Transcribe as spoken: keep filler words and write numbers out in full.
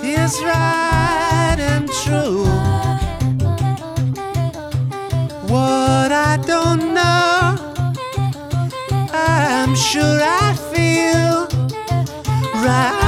is right and true. What I don't know, I'm sure I feel right.